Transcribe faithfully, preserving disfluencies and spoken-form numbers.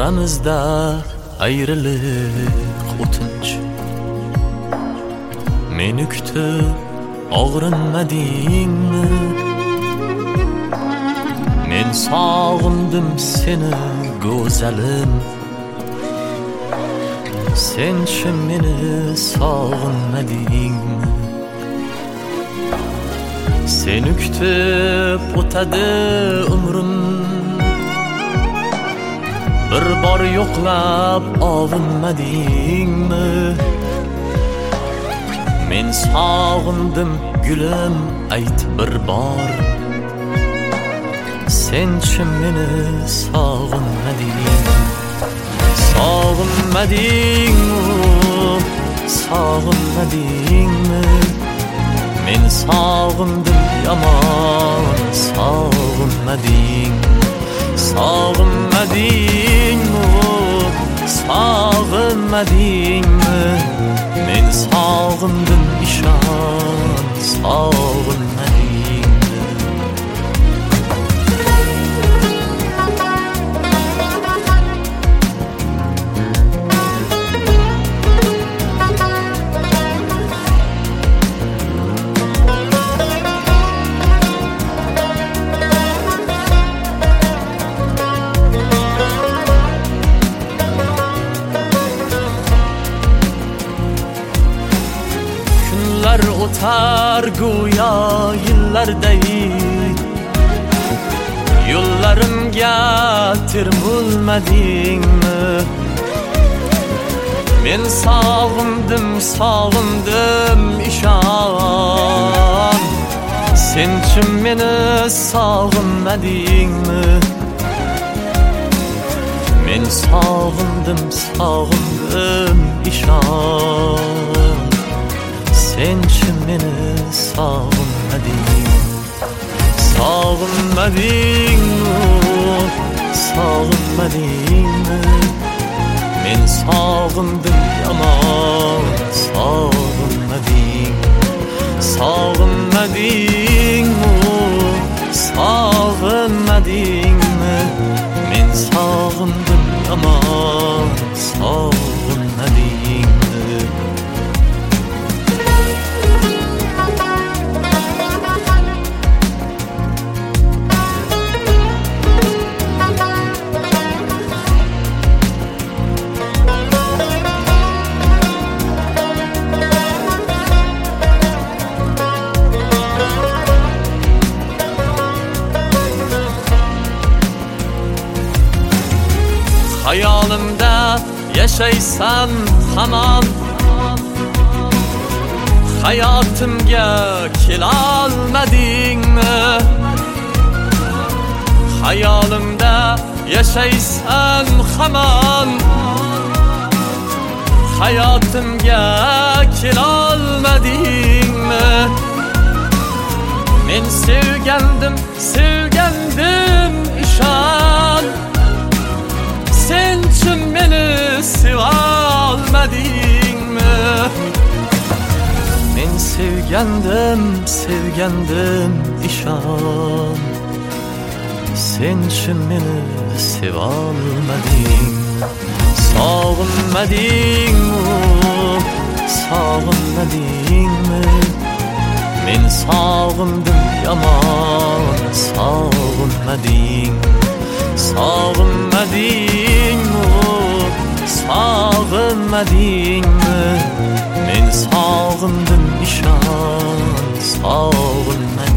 Oramizda ayriliq o'tinch. Meni kutib og'rinmadingmi? Men sog'indim seni go'zalim. Senchi meni sog'inmadingmi? Seni kutib o'tadi umrim. Bir bor yo'qlab ovunmadingmi? Men sog'indim gulim, ayt bir bor. Senchi meni sog'inmadingmi? Sog'inmadingmi? Sog'inmadingmi? Men sog'indim yomon, sog'inmadingmi? Sog'inmadingmi? Sog'inmadingmi? Men sog'indim ishon, sog'inmadingmi? O'tar go'yo yillarday, yo'llarimga termulmadingmi? Men sog'indim, sog'indim ishon. Senchi meni sog'inmadingmi? Men sog'indim, sog'indim ishon. Senchi meni sog'inmadingmi? Sog'inmadingmi? Sog'inmadingmi? Men sog'indim yomon, sog'inmadingmi? Sog'inmadingmi? Sog'inmadingmi? Men sog'indim yomon, sog'inmadingmi? Hayolimda yashaysan hamon, hayotimga kelolmadingmi? Hayolimda yashaysan hamon, hayotimga kelolmadingmi? Men sevgandim, sevgandim ishon. Senchi meni sevolmadingmi? Men sevgandim, sevgandim ishon. Senchi meni sevolmadingmi? Sog'inmadingmi? Sog'inmadingmi? Men sog'indim yomon, sog'inmadingmi? Sog'inmadingmi? Sog'inmadingmi? Men sog'indim ishon, sog'inmadingmi?